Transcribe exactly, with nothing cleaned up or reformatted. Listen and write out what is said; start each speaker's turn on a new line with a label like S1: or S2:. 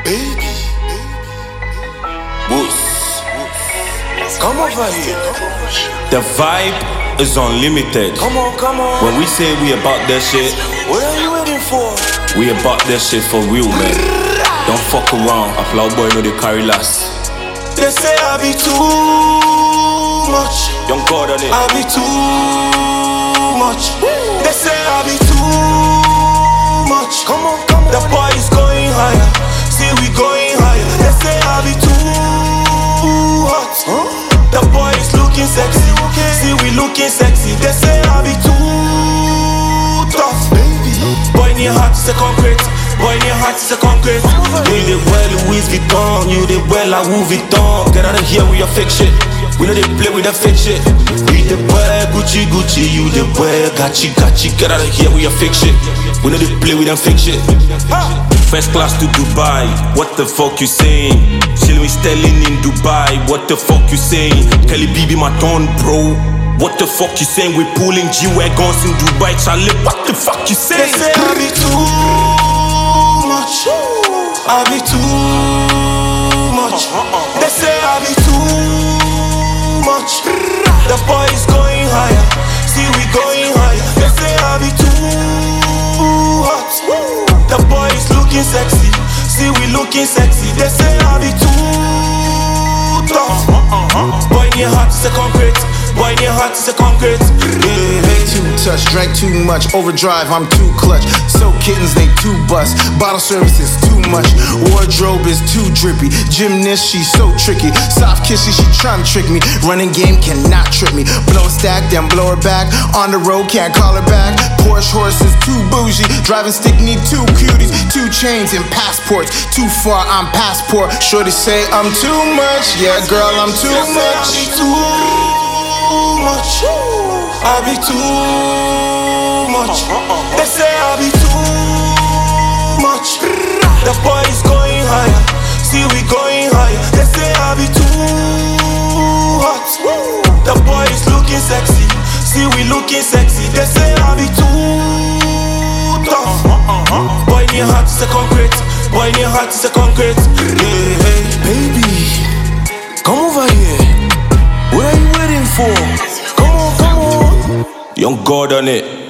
S1: Baby, Boos, come over here.
S2: The vibe is unlimited.
S1: Come on, come on.
S2: When we say we about that shit,
S1: What are you waiting for?
S2: we about that shit for real, man. Don't fuck around. A plow boy know they carry last.
S1: They say I be too much.
S2: Young God on it.
S1: I be too much. They say I be too much. Come on, come on. The boy is going higher. See we going higher. They say I be too hot. Huh? The boy is looking sexy. See we looking sexy. They say I be too tough. Baby. Boy near heart is a concrete. Boy near heart is a concrete. You did well Louis Vuitton. You did well like Louis Vuitton. Get out of here with your fake shit. We know they play with that fake shit. We the boy Gucci Gucci. You the boy Gachi Gachi. Get out of here with your fake shit. We know they play with that fake shit. First class to Dubai. What the fuck you saying? Chillin' with Sterling in Dubai. What the fuck you saying? Kelly B be my ton, bro. What the fuck you saying? We pulling G-Wagons in Dubai, Charlie. What the fuck you saying? They say I be too much. I be too much. They say I be too much. The boy is going higher. See we going higher. They say I be too hot. The boy is looking sexy. See we looking sexy. They say I be too tough. Boy near heart is a concrete. Boy near heart is a concrete.
S3: They too touch, drank too much. Overdrive, I'm too clutch. So kittens, they too bust. Bottle service is too much. Wardrobe is too drippy. Gymnast, she's so tricky. Soft kissy, she tryna trick me. Running game cannot trip me. Blow a stack, then blow her back. On the road, can't call her back. Porsche horse is too bougie. Driving stick need two cuties. Two chains and passports. Too far, I'm passport. Shorty say I'm too much. Yeah, girl, I'm too much.
S1: Much. I be too much. They say I be too much. The boy is going higher. See we going higher. They say I be too hot. The boy is looking sexy. See we looking sexy. They say I be too tough. Boy near heart is a concrete. Boy near heart is a concrete. Hey, hey, baby, come over here. What are you waiting for? Come on, come on.
S2: Young God on it.